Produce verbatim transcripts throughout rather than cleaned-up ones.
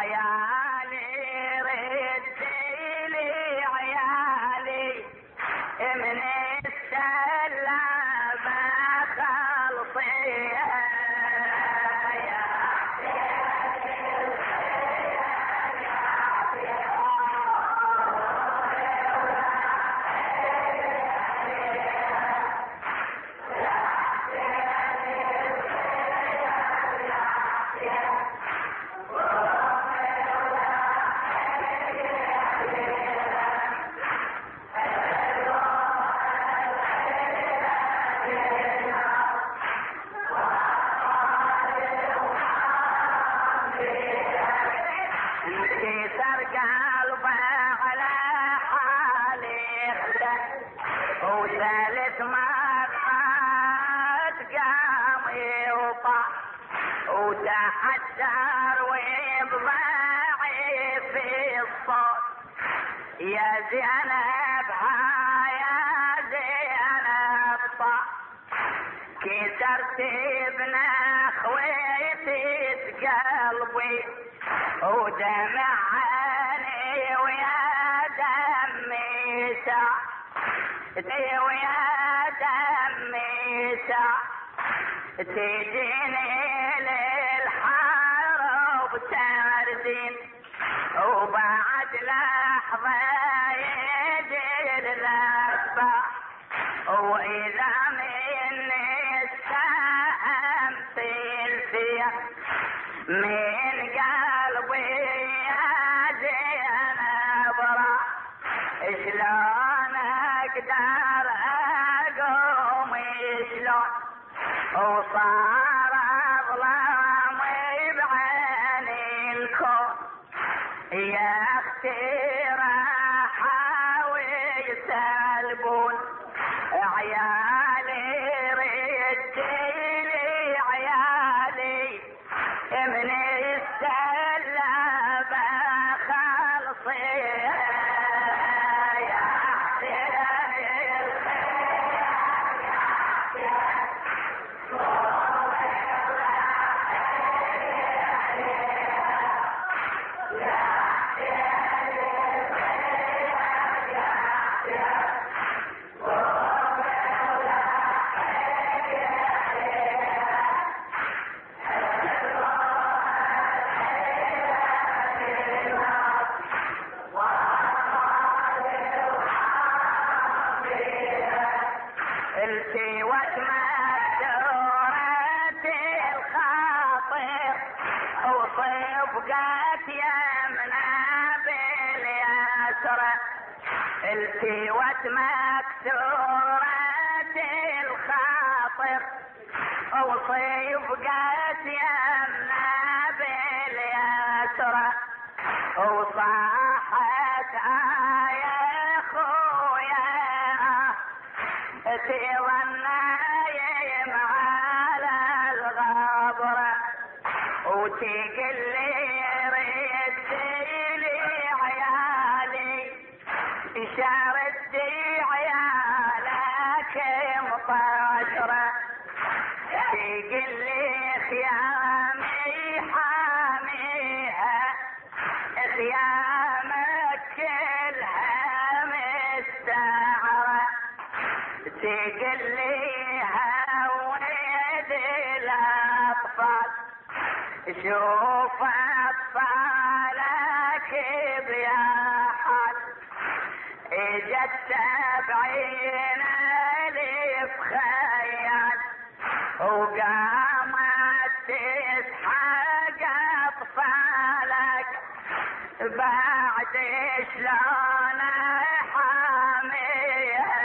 عيالي رديلي عيالي من السلامة خلصيها وثالث مرات قام يوطى وتحجر ويضبعي في الصوت يا زينب يا زينب طا كسرت ابن اخويتي قلبي ودمع عيني ويا دمي سا ويا دمي سا تجيني للحرب تردين وبعد لحظة يجي الذبح وإذا مني السهم تلفيه من قلبي يا زينب راح شلون اقدر اقوم شلون وصار اظلامي بعيني الكون يا اختي راحوا يسلبون عيالي رجيلي عيالي من السلامة خلصيها التوت مكسورة الخاطر وصفقت يمنا باليسرى التوت مكسورة الخاطر وصفقت يمنا باليسرى وصاحت يا خويا تظنايم على الغبرة وتقل لي رديلي عيالي شردي عيالك مطاشرة تقل لي خيامي حاميها خيامك كلها مستعرة تقل ليها ولد الاطفال شوف اطفالك بيا حال اجت سبعين الف خيال وقامت تسحق اطفالك بعد شلون حاميها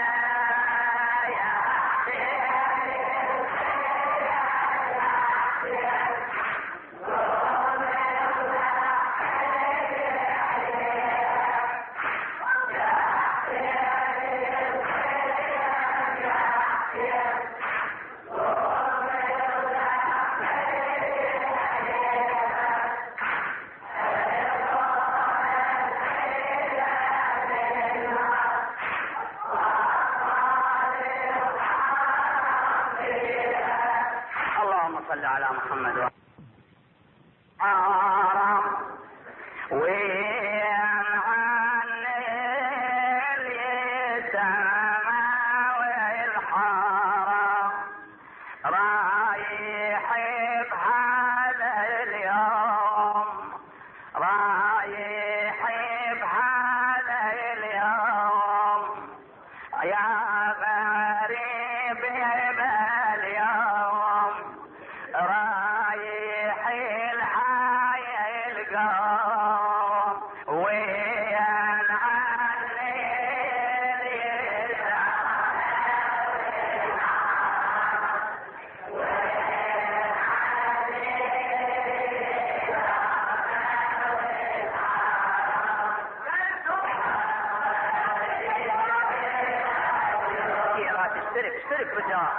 الحاجات.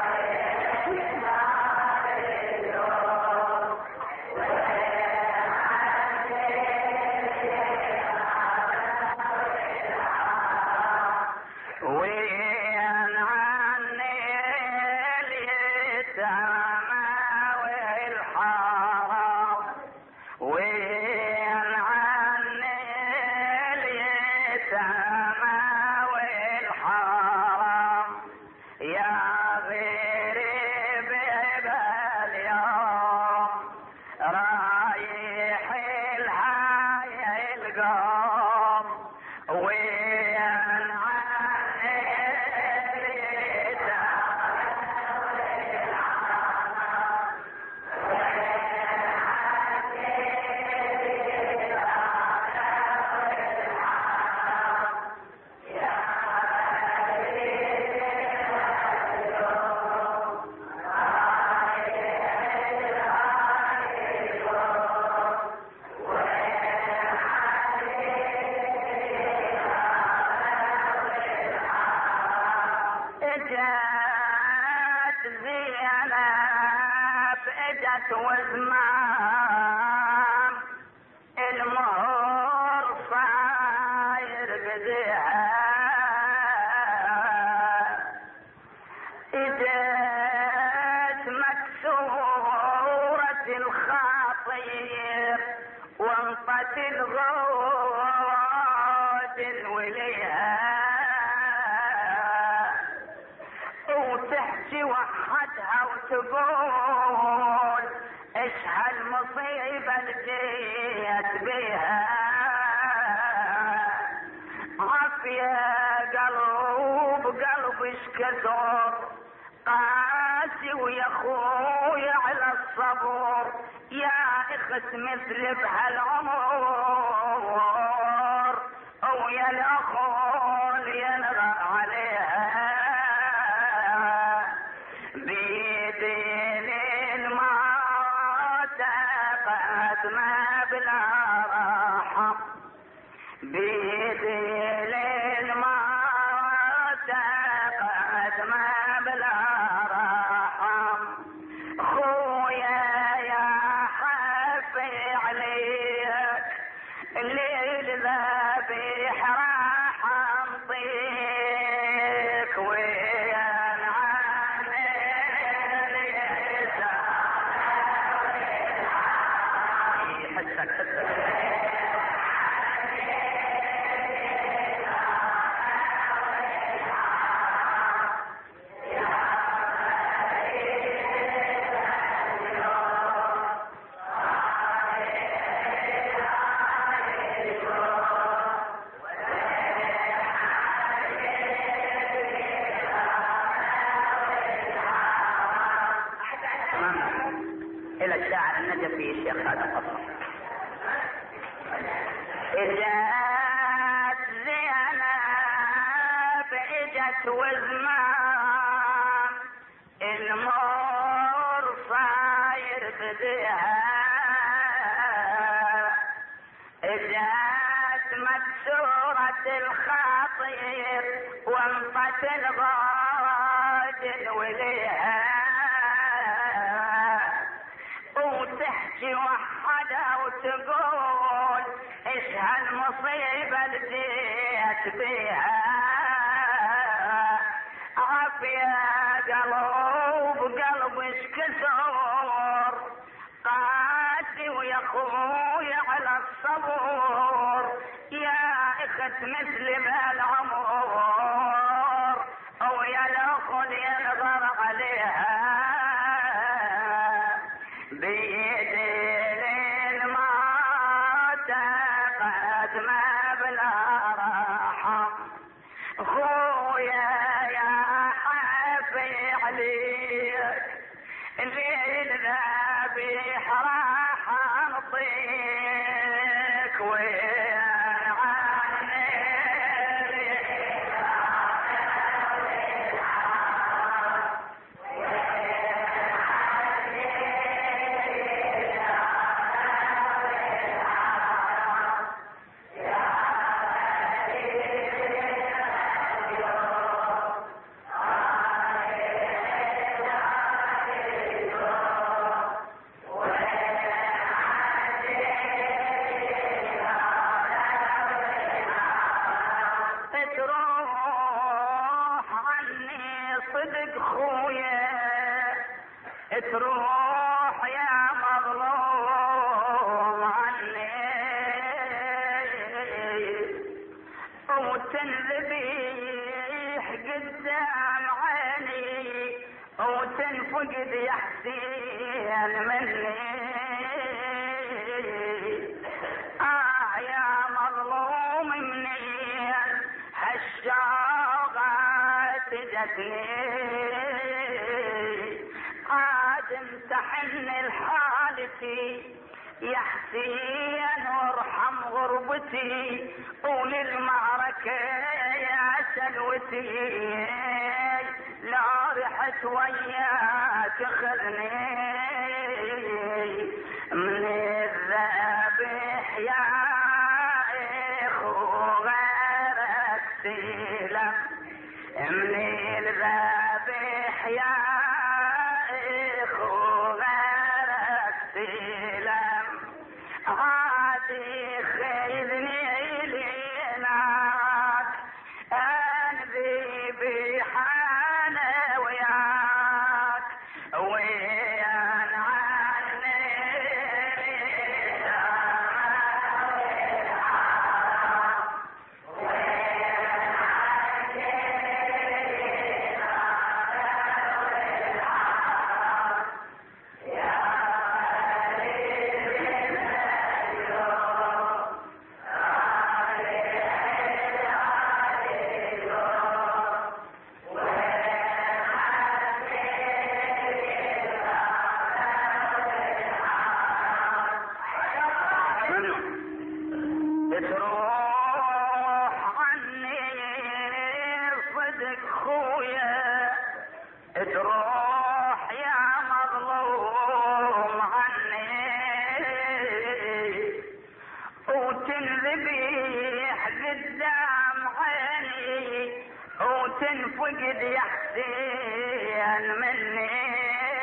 وين عني اليتامى والحرام، وين عني اليتامى والحرام، يا غريب باليوم رايح الحي القوم، وين عني اجت زينب اجت وزمان المهر صاير بديها، اجت مكسورة الخاطير وانطت الغود الوليها، وتحكي وحدها وتقول ايش هالمصيبة اللي جيت بيها، عافية قلب قلبش كسر قاسي ويا خوي على الصبر، يا اخت مثل بهالعمر ويا الاخول ينغى عليها، بيدين الموت قد ما بلا راحة، بيدين الموت قد ما بلا راحة، خويا يا حفي عليك الليل ذابح راح انطيك، وين عني حسك حسك الى الشاعر النجفي الشيخ هذا القصر. اجت زينب اجت وزمان المور صاير بديها، اجت مكسورة الخاطير وانطت الغاد الوليها، وتحكي وحدها وتقول ايش هالمصيبة اللي جيت بيها، عافية قلب قلبش كسور قاسي ويا خوي على الصبر، يا اخت مثل بهالعمر ويا الاخل ينظر عليها، بيدين الموت قد ما بلا راحة، خويا يا حفي عليك الليل ذابح راح انطيك، وين عني وتنفقد يا حسين مني. آه يا مظلوم مني هالشوقة جتني، عاد امتحن الحالتي يا حسين وارحم غربتي، وللمعركة يا سلوتي لا رحت وياك خذني من الذبح يا اخو غيرك سلم، من الذبح يا اخو غيرك سلم، عادي خذني ليناك انذي بحانا وياك وين عني تروح عني صدق خويا، تروح يا مظلوم عني وتنذبح قدام عيني وتنفقد يا حسين مني.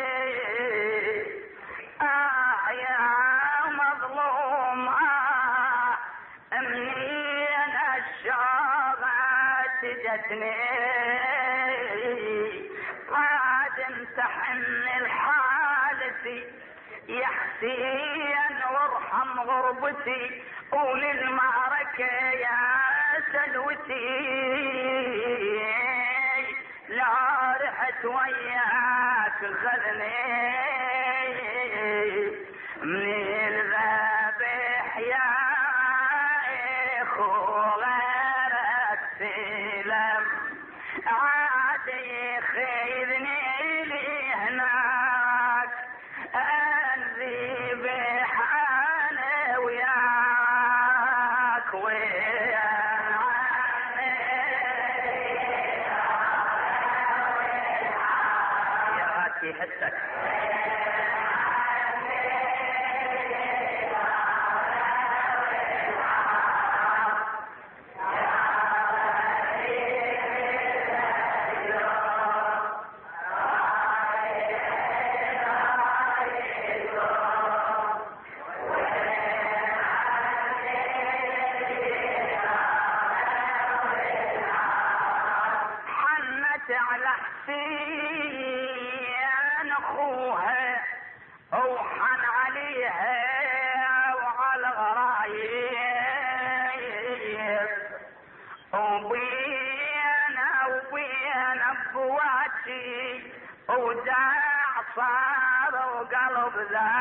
آه يا مظلوم آه منين الشوقة جتني، عاد امتحن الحالتي يا حسين وارحم غربتي، وللمعركة يا سلوتي لا رحت وياك خذني من الذبح يا اخو غيرك سلم، عاد خذني لي هناك انذبح انا وياك وين عني يا غاتي حسك على حسين اخوها وحن عليها وعلى الغرايب، وبينا وبين ابواتي وداع صار وقلب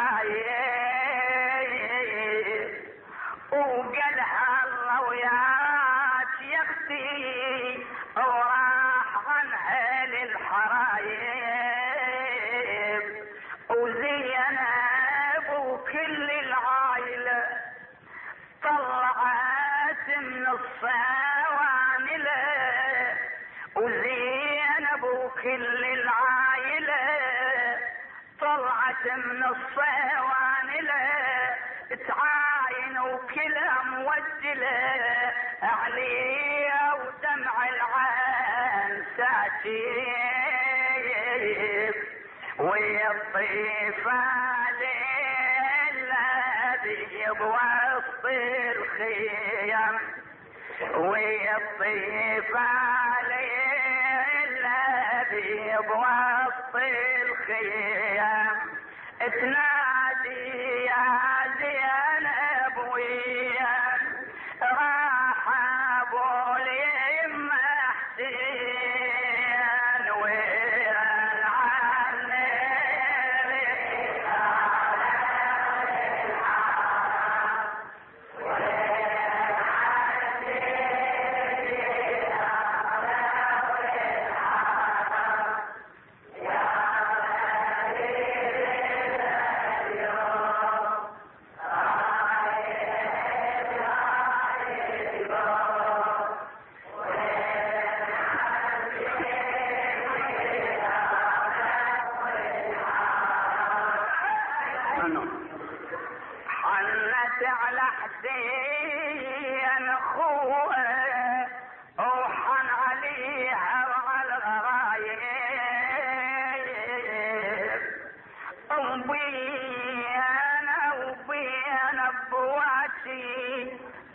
ذايب، وقالها الله وياك يا اختي وراح عنها للحرايب، وزينب وكل العائلة طلعت من الصوانلة، وزينب وكل العائلة طلعت من الصوانلة، تعاين وكلها موجلة عليها ودمع العين ساتيب، ويطيف الذي بوسط الخيام، ويطيف الذي بوسط الخيام، تنادي يا زينب ويا راح ابو اليم حسين وين عني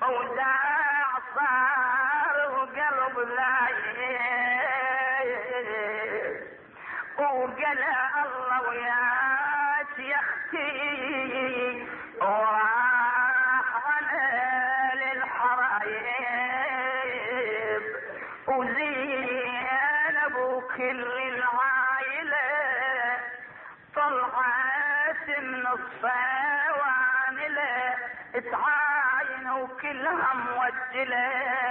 وداع صار وقلب لايق وقال الله وياك يا اختي وراح انا للحرايب وزينب وكل العائله طلعت من الصوانله تعاين وكلها موجله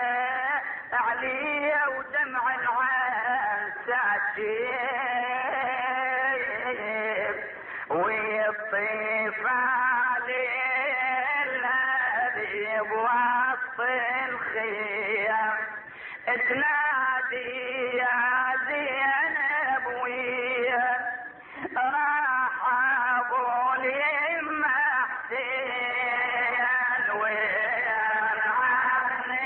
عليه ودمع العين ساجيب ويطيف عليه الذي بوسط الخيام تنادي يا زينب ويا راح اقول يما حسين وين عني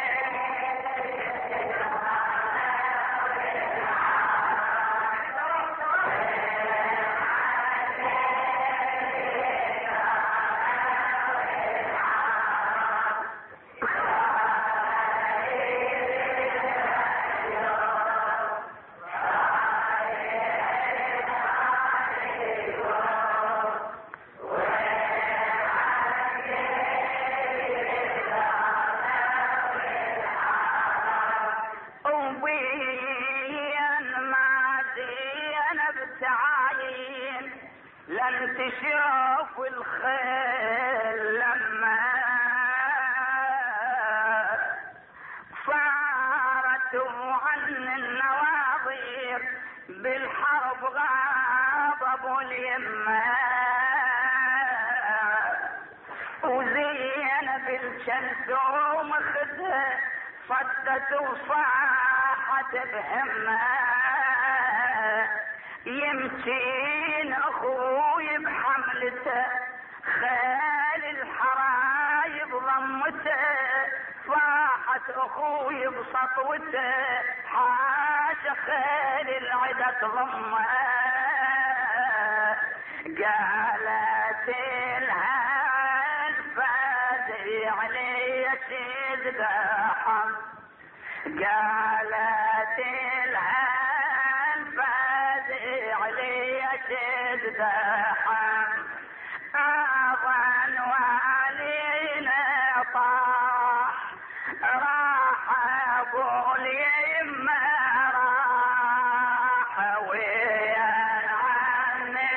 لن تشوف الخيل لما صارت عن النواظر بالحرب غضب اليمة وزينب الجلثوم خدها صدت وصاحت بهمه يمكن اخوي بحملته خال الحرايب ضمته صاحت اخوي بسطوته حاش خال العدا تضمه قالت لها الفادي علي تذبحهم قالت لها علي تذبحهم اظن والينا طاح راح اقول يما راح ويا عني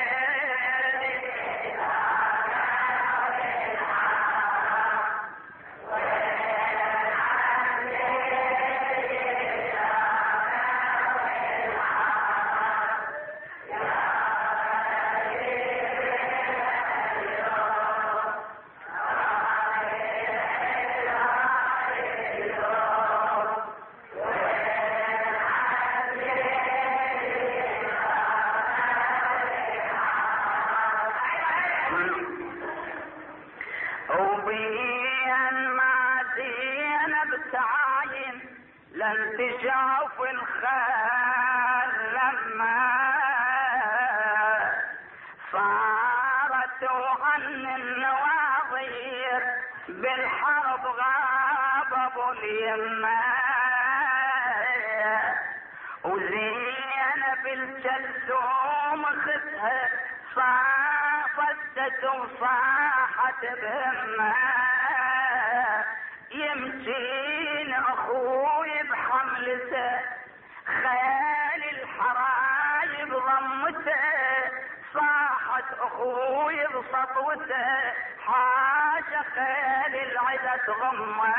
لن تشوف الخيل لما صارت عن النواظر بالحرب غضب اليمة وزينب الجلثوم خدها صافت وصاحت بهمه يمكن اخوي بحملته خال الحرايب ضمته صاحت اخوي بسطوته حاش خال العدا تضمه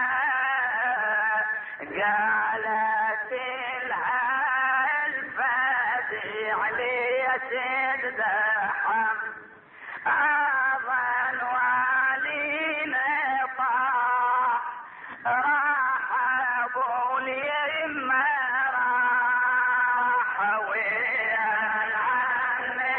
قالت لها الفادي علي تذبحهم اظن والينا طاح راح اقول يما راح ويا عني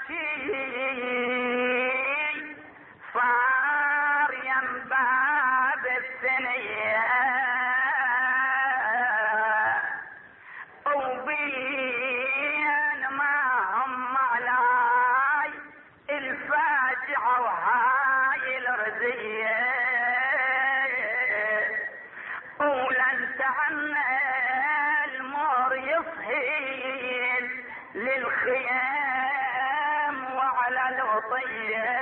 صار ينباب الثنية وبين ما هم علي الفاجعة وهاي الرزية ولن تعنا المر يصهيل للخيام وعلى الوطية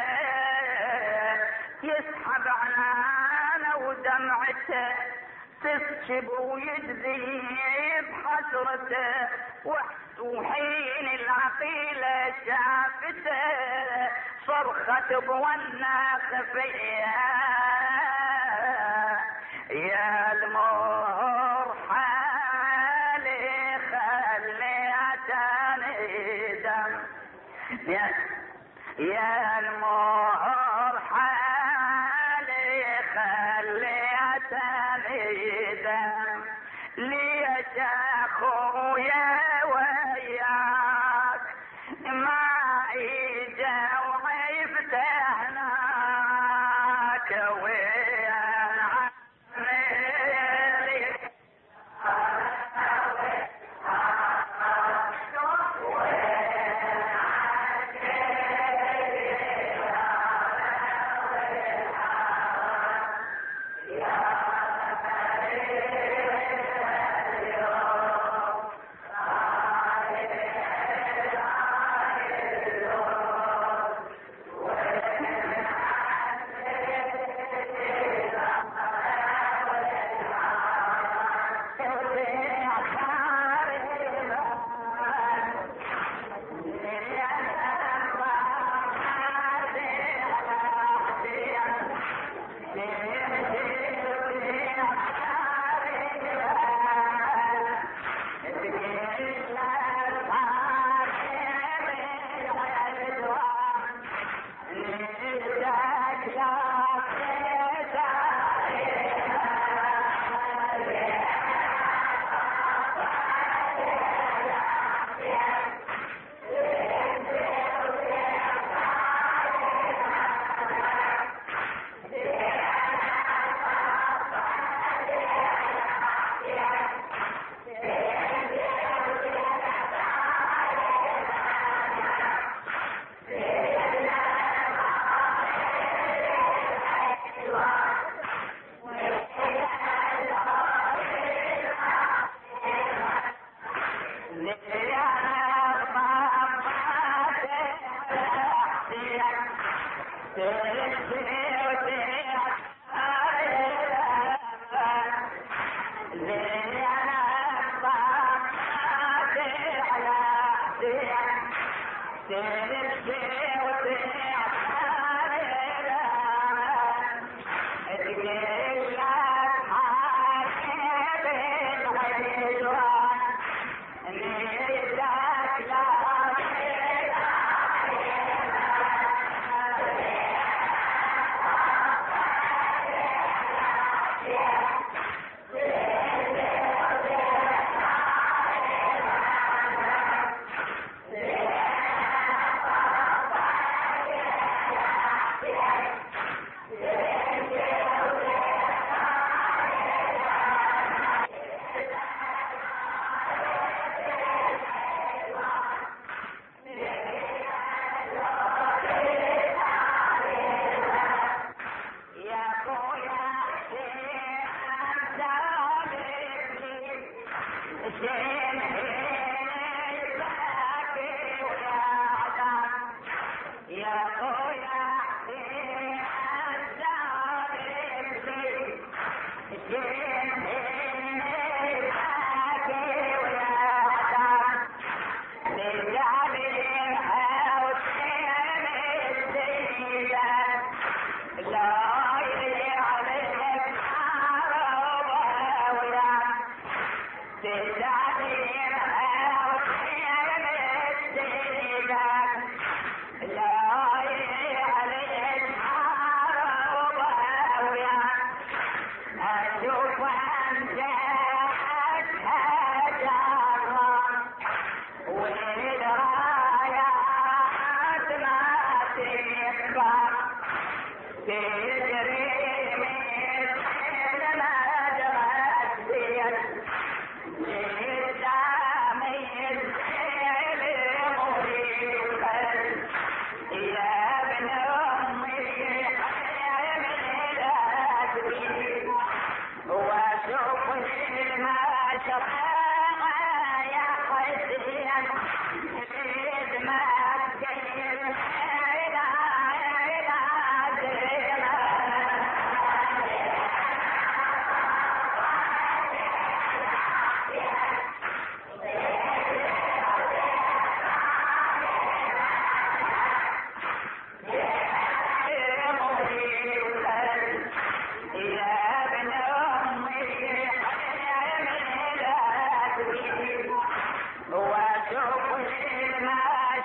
يسحب عنانا ودمعته تسكب ويجذب حسرته وحين العقيلة شافته صرخت بونا خفية يا المرحل خليتني دم يا, يا المرحل خليتني دم ليش اخويا وياك ما اجا وعفت هناك وين عمري لا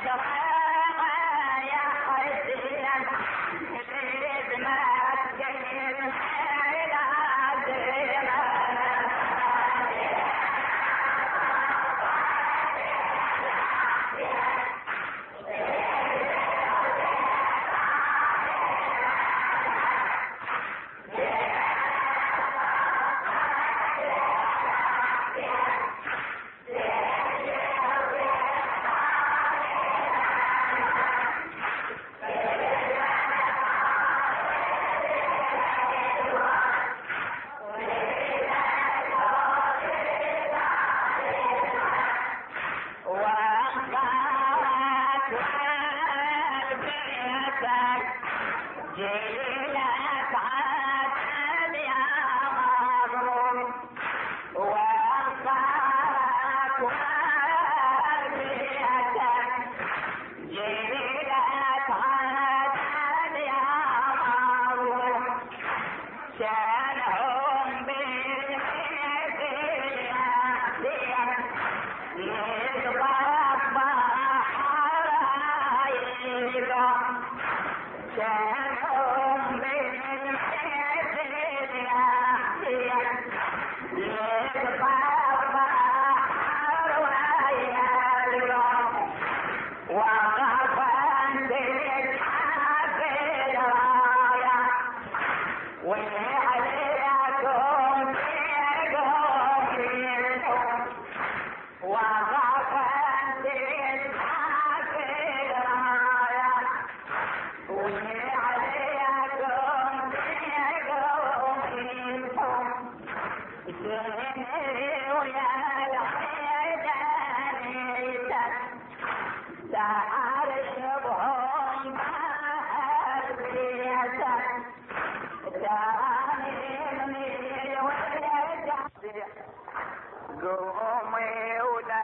قومي ولا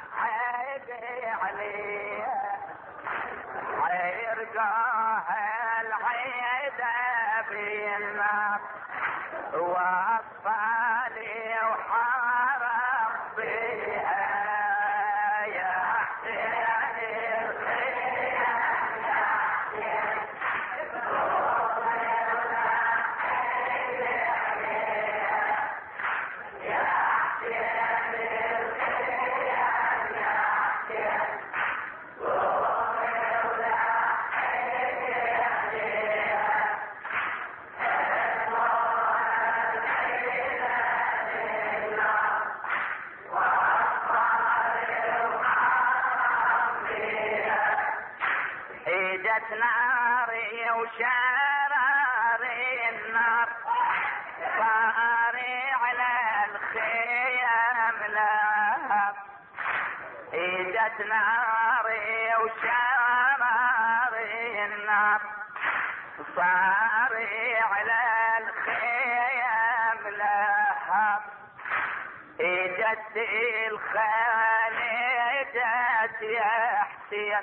حيدي عليها حيرقاها العيدة بالنار وأطفالي وحارب بها يا حسين ناري وشراري النار صاري على الخيام لهب اجت ناري وشراري النار صاري على الخيام لهب اجت الخالدات يا حسين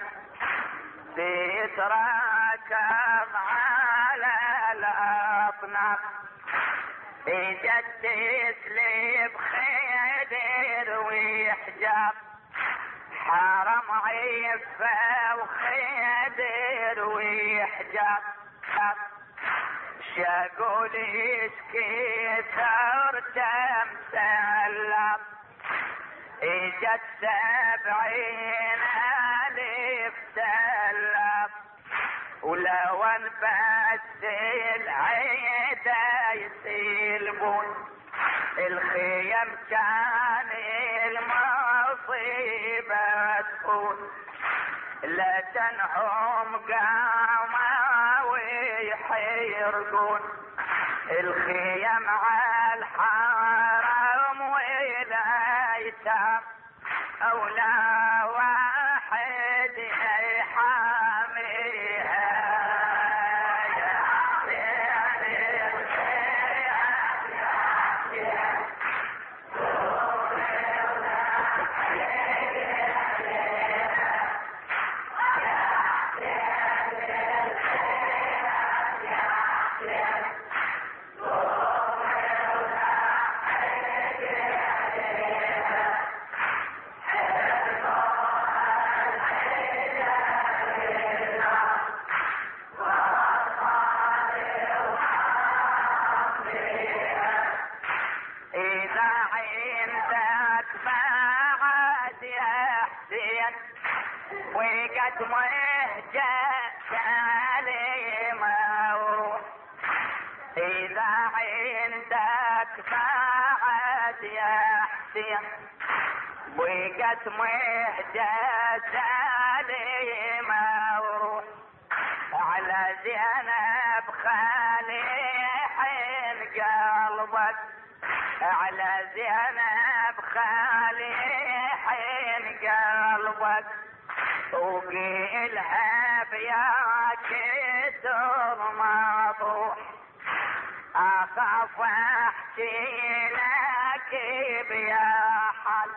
تتراكم على الأطناب اجت تسلب خيدر وحجاب حرم عفة وخيدر وحجاب شاقول اشكي ثورته مسلم اجت سبعين الف سلم ولو انبس العيدة يسلمون الخيم كان المصيبة تكون لا تنهم قاما ويحيرقون الخيم على الحرم ولايتام أولى واحد يحاميها سالم وروح إذا عندك بعد يا حسين بقت مهجة سالم وروح على زينب خالي حين قلبك على زينب خالي حين قلبك وقيلها بياك دور مطروح اخاف احكي لك بيا حل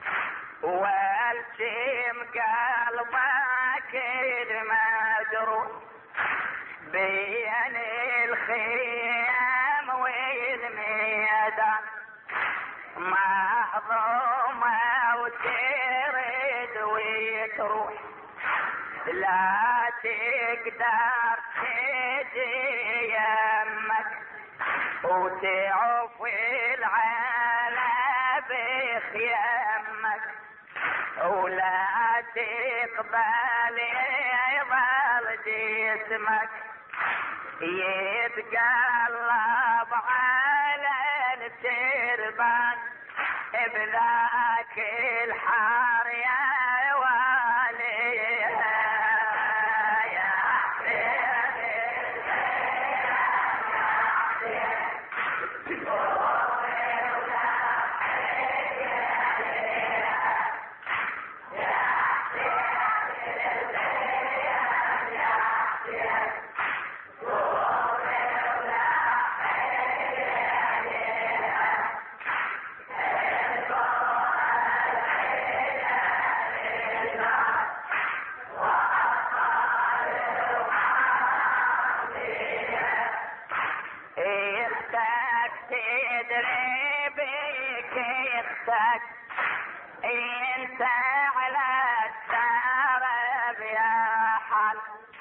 والجم قلبك المجروح بين الخيام والميدان مهضومة وترد وتروح لا تقدر تجي يمك وتعوف العلا بخيامك ولا تقبل يظل جسمك يتقلب على التربان بذاك الحار يا والي يا تدري بك يختك انت على السرب يا حل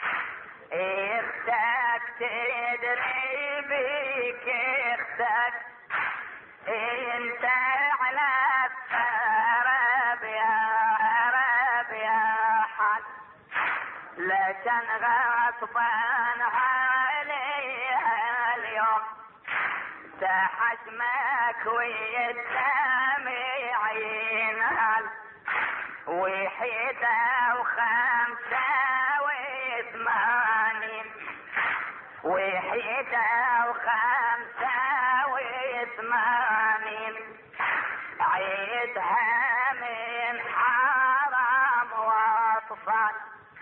اختك تدري بك يختك انت على السرب يا رب يا حل لكن غصبا عليها اليوم حشمك ويدمع ينهل وحيدة وخمسة وثمانين وحيدة وخمسة وثمانين عيدها من حرام واطفال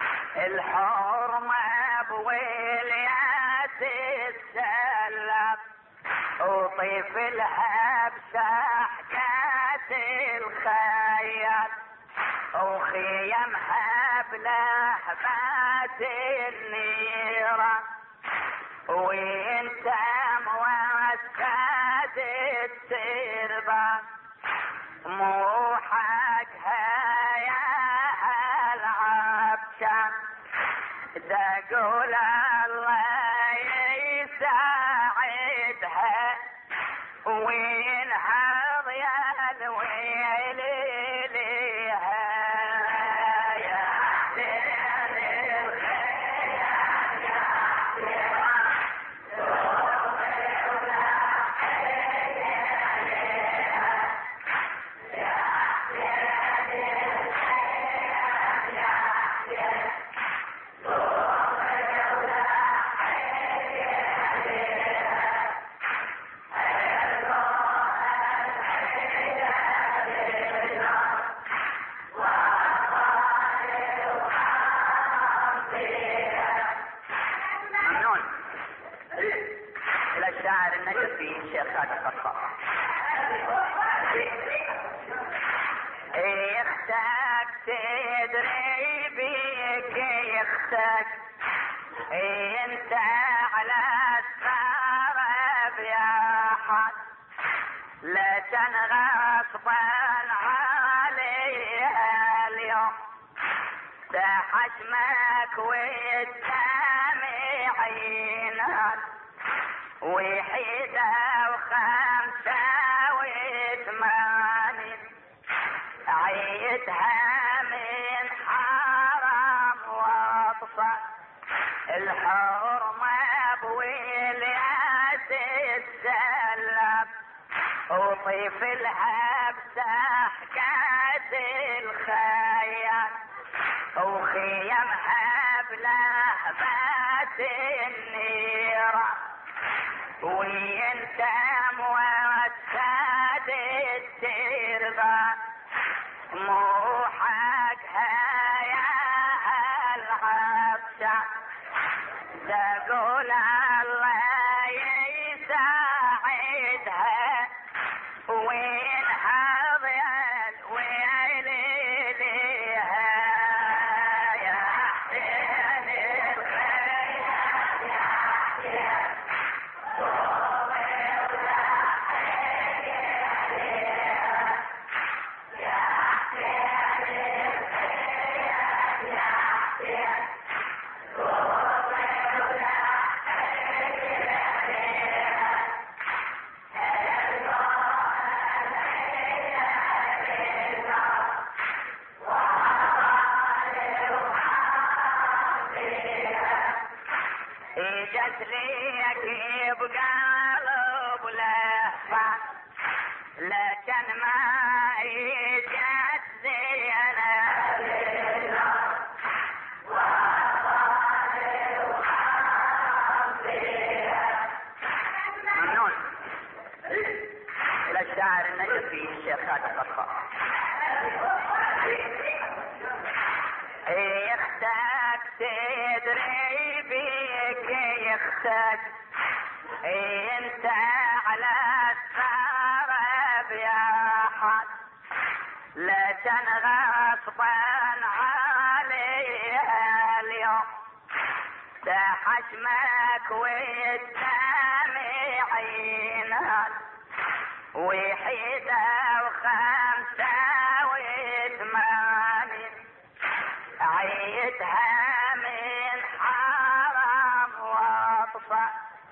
الحرمة بوليات السلام وطفلها بسحكات الخيال وخيمها بلهبات النيران وانت موسد التربان موحقها يا العبشان دقول الله يساعدها وينهض يا الويل ليها يا حسين الخير يا حسين الشاعر النجفي الشيخ خالد القصار يختك تدري بيك يختك انت على السرب يا حد لا تنغصبا عليها اليوم حشمك والدمع ينهل وحيدة وخمسة وثمانين عيدها من حرام واطفى الحرمة بويلات السلام وطيف الهب سحكات الخيال وخيمها بلهبات النيرة وينتم والساد التربة مو حقها يا العبسة تقول الله يساعدها وين حضيت وين ليها يا حسين الخير يا حسين اجت ليك بقلب لهفة لكن ما اجت زينة ممنون الى الشاعر النجفي الشيخ خالد القصار. يختك تدري بيك يختك انت على الثرب يا حد لكن غصبا عليها اليوم تحشمك والدمعين وحيدة وخمسة وثمانين عيدها من حرام واطفى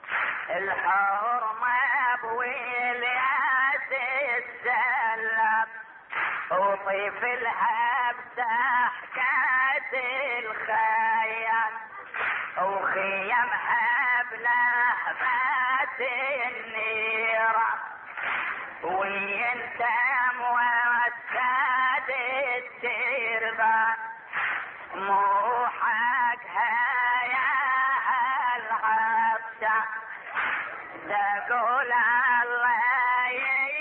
الحرمة بويلات السلام وطيف الهب سحكات الخيال وخيمها بلهبات النيرة وينتم والساد التربة مو حقها يا العبسة تقول الله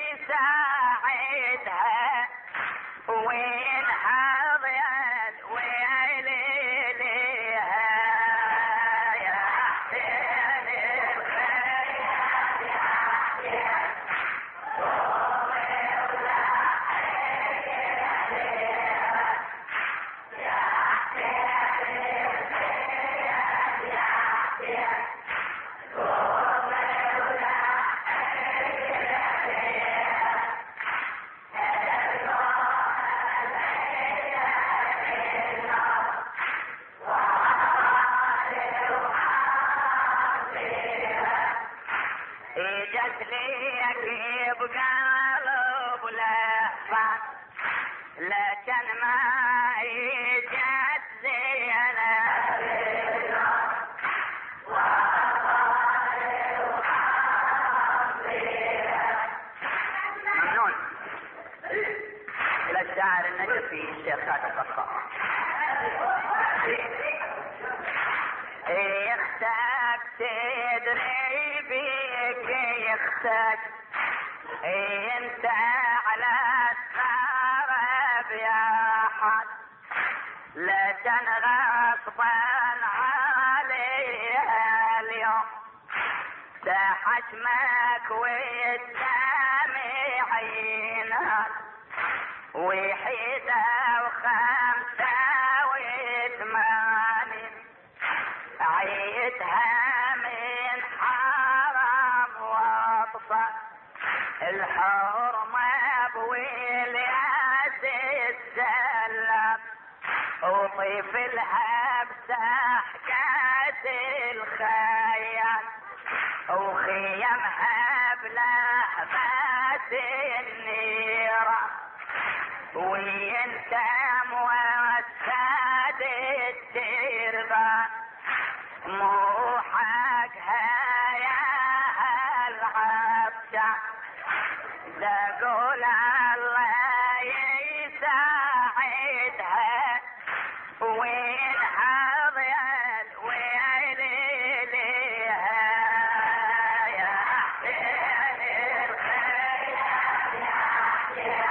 يساعدها وين حضيت وين ليها يا حسين الخير يا حسين اجت ليك بقلب لهفة لكن ما اجت زينة ممنون الى الشاعر النجفي الشيخ خالد القصار. يختك تدري بيك يختك انت على الثرب يا حد لكن غصبا عليها اليوم تحشمك والدمعين وحيدة وخمسة وثمانين عيدها من حرام واطفى الحرمة بويلات السلام وطيف الهب سحكات الخيال وخيمها بلهبات النيرة وينتم والساد التربة مو حقها يا العبشة تقول الله يساعدها وينهض الويل لها يا حسين الخير يا حسين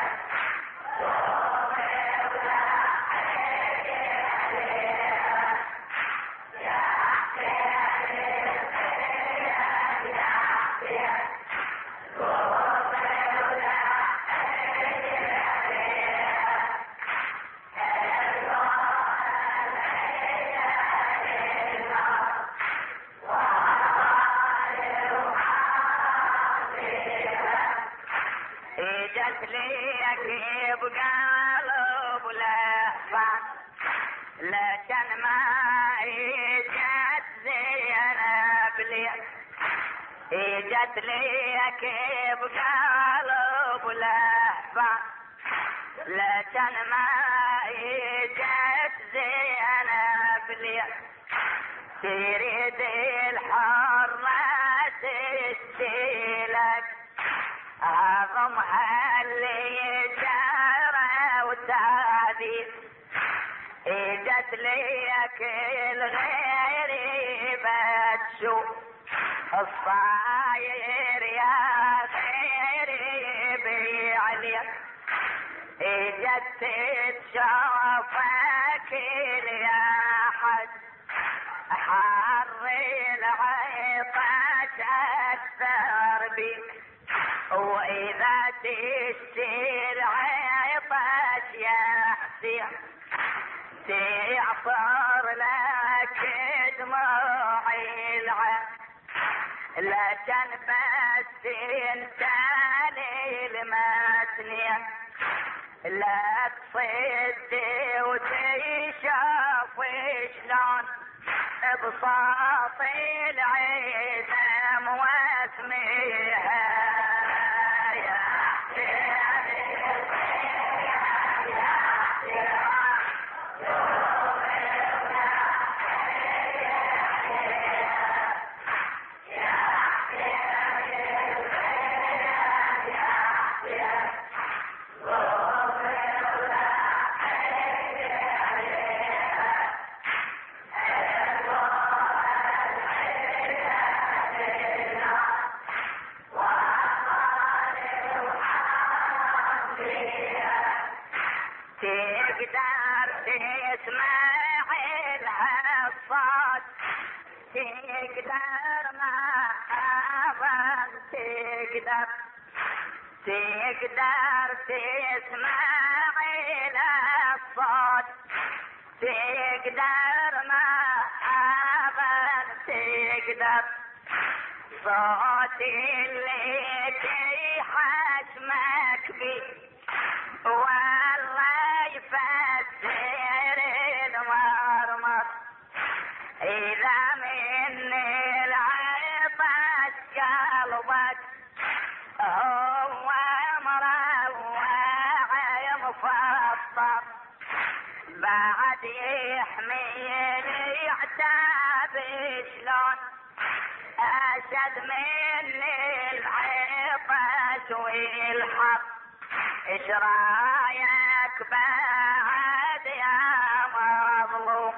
اجت ليك بقلب لهفة لكن ما اجت زينب لي اجت ليك بقلب لهفة لكن ما اجت زينب لي تريد الحرة تشتيلك عظمها اللي جارة وتعذيب اجت ليك الغير بتشوف الصاير يا خير بيعليك اجت تتشوفك يا حد حر العطش اكثر بيك واذا تشتي العطش يا حسين تعصر لك دموع العين لكن بس انت للمتنين لا تصد وتشوف شلون بساط العزم واسمها يا تقدر تسمع الصوت تقدر ما أظن تقدر تقدر تسمع الصوت تقدر ما أظن تقدر صوت اللي تحشمك بي والله يفسر المرمر إذا من العطش قلبك هو مروع مفطر بعد يحمل يعتاب شلون أشد من العطش والحر ايش رايك بعد يا مظلوم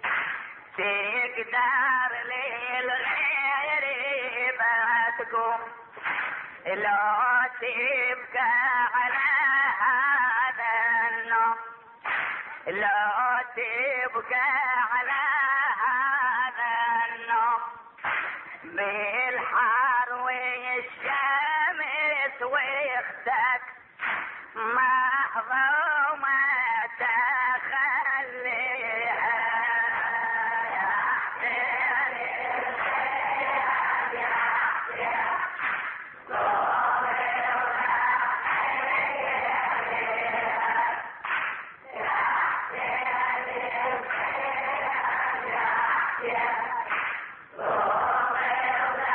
تقدر للغير بتقوم لو تبقى على هذا النوم لو تبقى على هذا النوم بالحر والشمس واختك محظومة تخليها يا حسين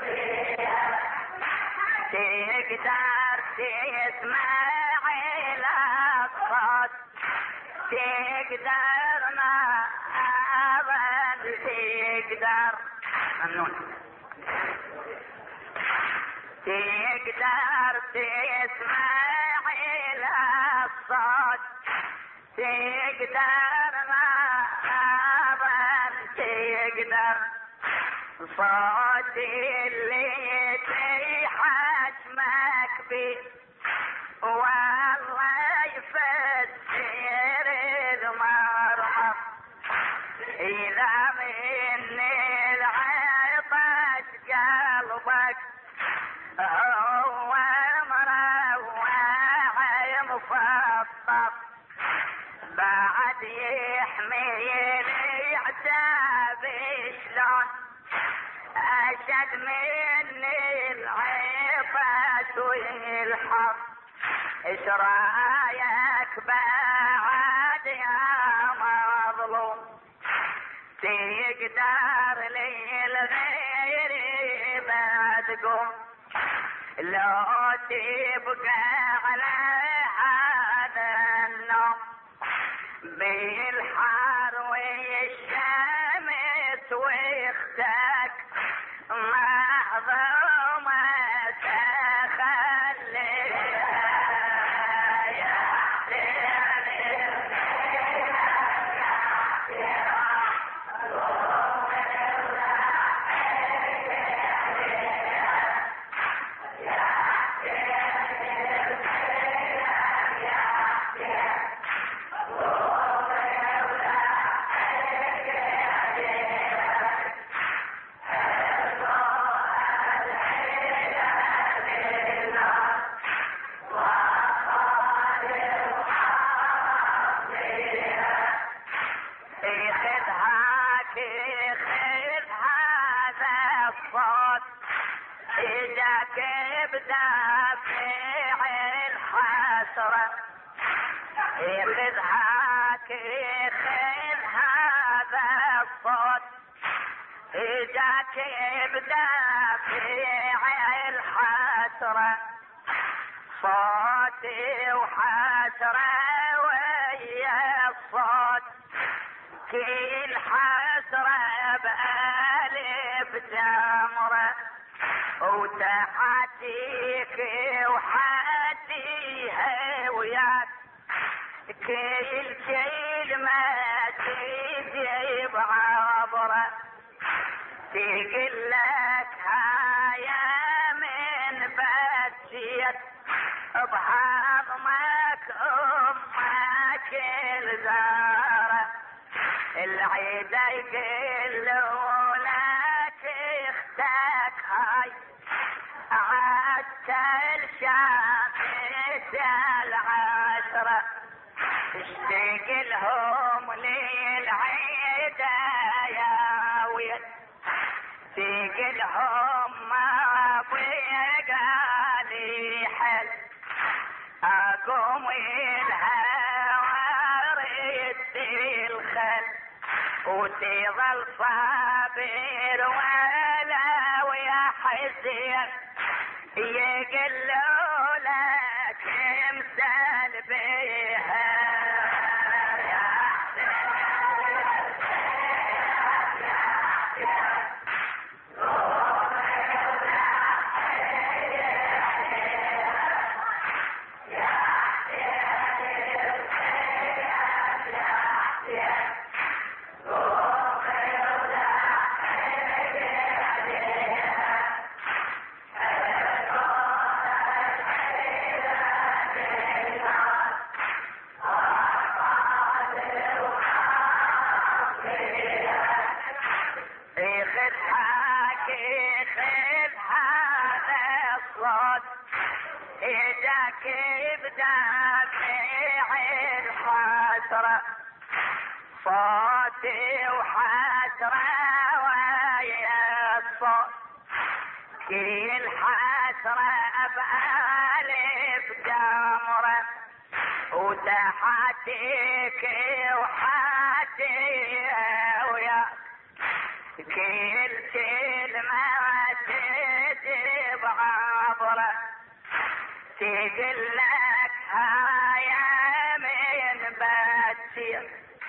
تقدر تسمع الأصوات تقدر ما أبد تقدر ممنون تقدر تسمع الأصوات تقدر ما أبد تقدر صوت اللي تحشمك بيه والله يفسر المرحب إذا من العطش قلبك هو مروع مفطر بعد يحمل عتاب شلون أشد من العطش والحر ايش رايك بعد يا مظلوم تقدر للغير ما تقوم لو تبقى على هذا النوم بالحر والشمس واختك محظومة تخليها يا إجاك بدافع الحسرة خذهاك خذ هذا الصوت إجاك بدافع الحسرة صوتي وحسرة ويا الصوت كل حسرة بألف جمرة وتحتيك وحتيها وياك كل كلمة تجيب عبرة تقول لك هايا من بجيت بهضمك أمك الزارة العيدة يقولوا لك اختك هاي عدت الشافت العشرة اشتاق لهم للعيدة يا ويل تقلهم ما بقى لي حل اقوم الهوى رد الخل وتظل صابر ولو يا حسين يقلوا لك امثال بها يا إجاك بدافع الحسرة صوتي وحسرة ويا الصوت كل حسرة بألف جمرة وتحتيك وحتي وياك كل كلمة يقول لك هايا من باتشير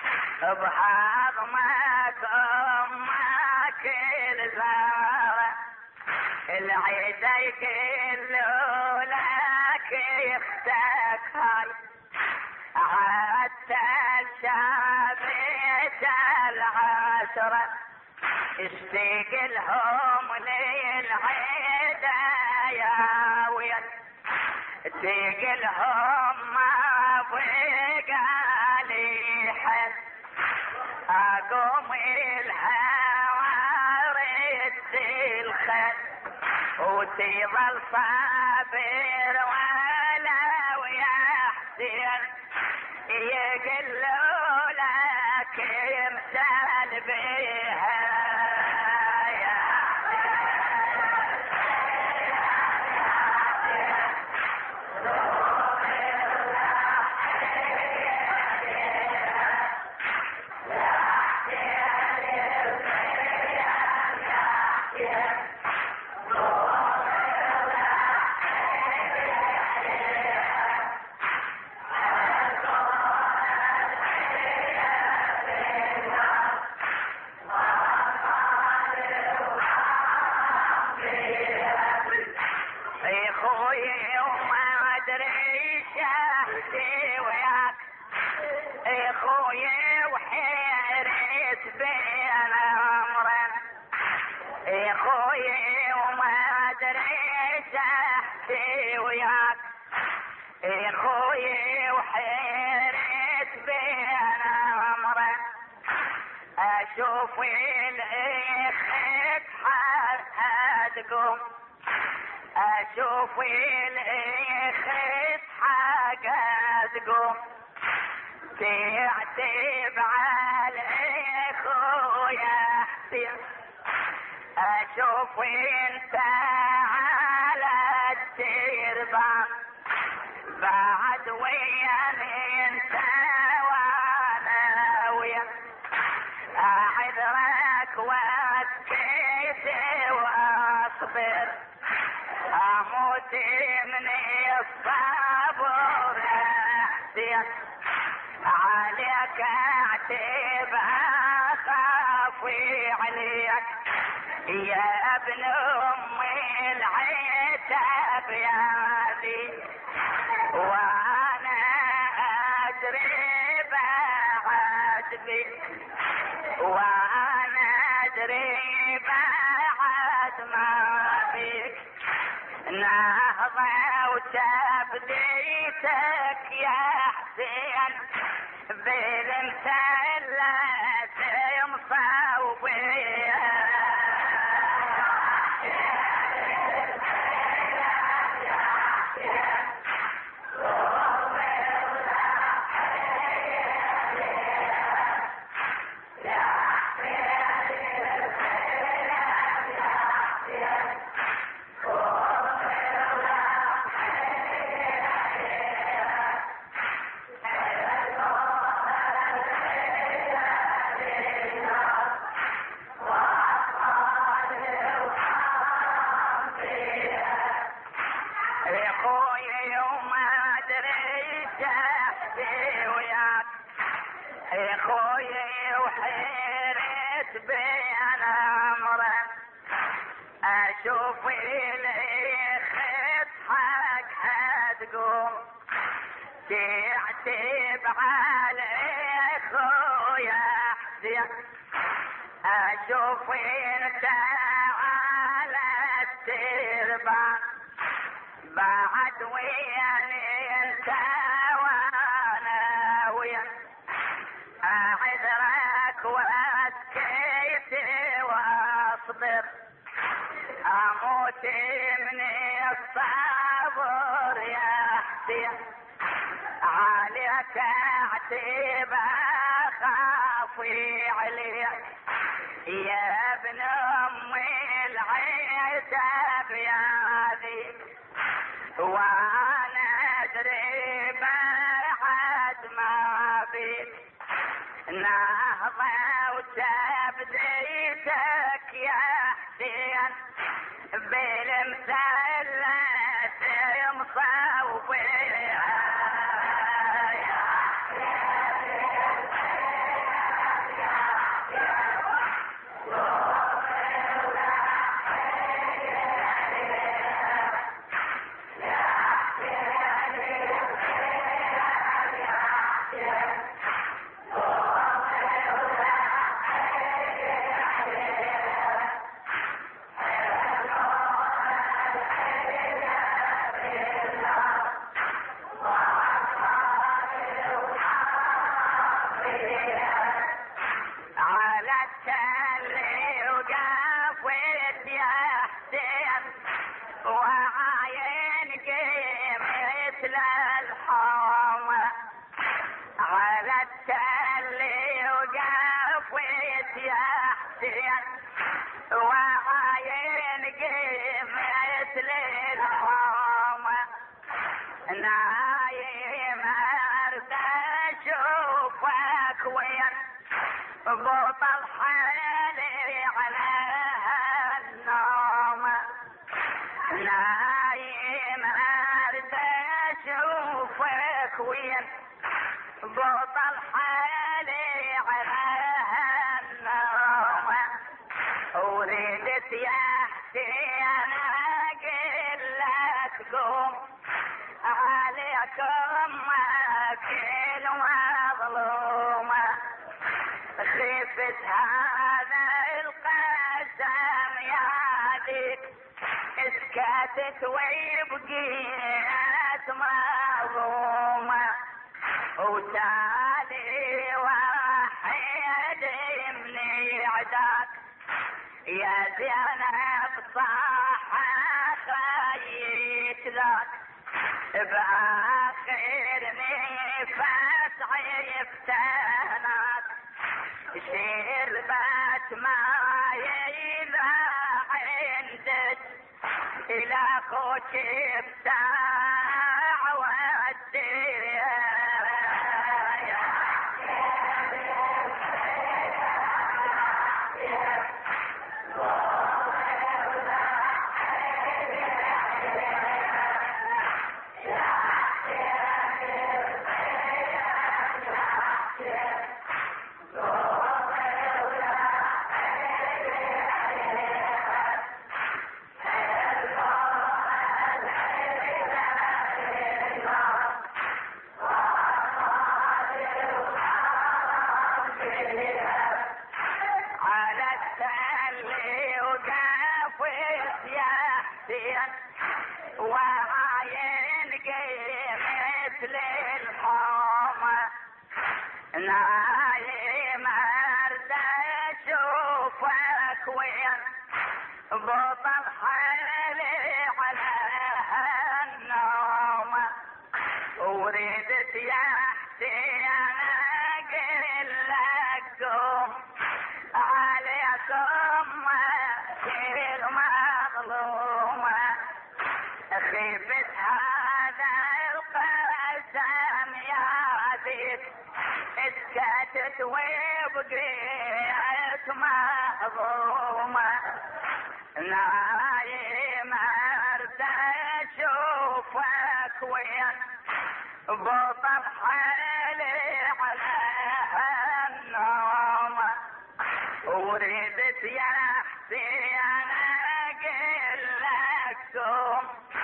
بهضمك امك الزهرة العيدة يقولوا لك يختك هاي حتى الشابت العشرة اشتاق لهم للعيدة يا ويل اشتاق لهم ما بقى لي حل اقوم الهوى رد الخل وتظل صابر ولو يحزن يقولوا لك امثال بها وياك يا خويي وحيرت بين امره اشوف الاخت حتقوم اشوف الاخت حتقوم تعتب على خويا حسين اشوف انت على التربة بعد وياني انت وانا وياك اعذرك واتيت واصبر اموت من الصبر يا حسين عليك اعتب اخاف عليك يا ابن امي العتاب يا ذي وانا ادري بعد بي وانا ادري بعد ما بيك نهضة وتبديتك يا حسين بالمثلث مصوبيه بين امره اشوف الاخت حقها تقوم تعتب على خويا حسين اشوف انت على التربة بعد وياني انت وانا وياك اعذرك واسكت واصبر اموت من الصبر يا حسين عليك اعتب اخاف عليك يا ابن امي العتاب يا ذي وانا ادري بعد ما بيك نهضة وتبديتك يا حسين بالمثلث مصوب مثل الحومة على التل وقفت يا حسين وعاين مثل الحومة نايم ارد اشوفك وين بطل حالي على هالنوم نايم ارد اشوفك وين بطل حالي على هالنوم وريدت يا حسين اقول لك قوم عليكم كل مظلومة خفت هذا القسم يا ديك اسكتت وبقيت مظلومة وتالي واحد من عداك يا زينب صاح خيت لك بآخر نفس عفتناك شربت ماي إذا عندك إلى خوش بتاع وديك وعاين مثل الحومة نايم ارد اشوفك وين بطل حالي على هالنوم وريدت يا حسين اقول لك قوم عليكم كل مظلومة خفت هذا القسم يا بيت اسكتت وبقيت مظلومة نايم ارد اشوفك وين بطل حالي على هالنوم وريدت يا حسين اقول لك قوم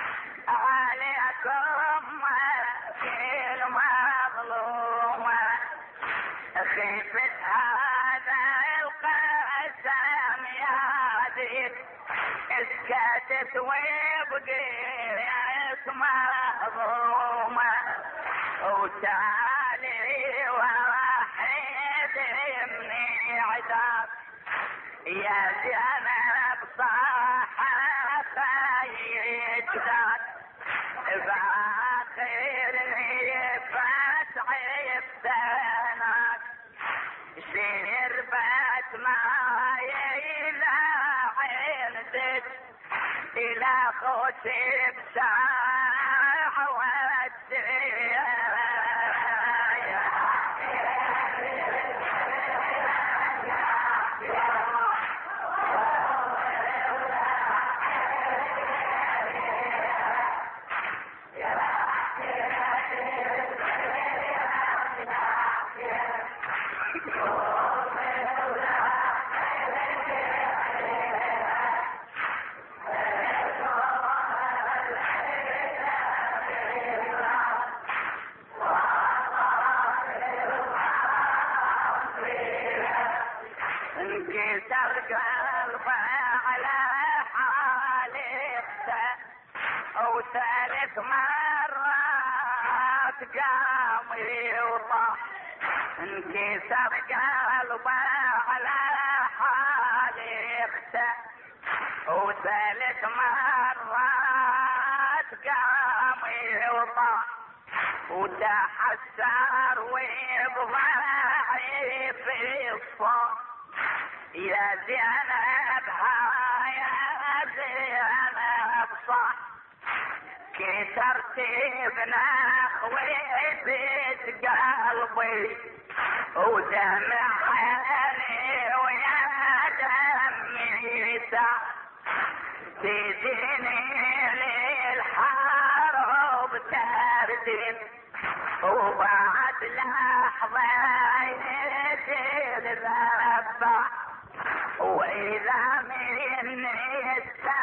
عليكم كل مظلومة خفت هذا القسم يا ديك اسكتت وبقيت مظلومة وتالي واحد من عداك يا زينب صاح خيت لك بآخر نفس عفتناك شربت ماي إلى عندك إلى خوش بساح وديك وثالث مرات قام يوطى انكسر قلبه على حالي اختى وثالث مرات قام يوطى وتحسر وبضعي في الصوت يا زينب يا زينب صح كسرت بنخوتك قلبي ودمع حالي ويا دمي سح تجيني للحرب تردد وبعد لحظة يتذبح وإذا مني الساعة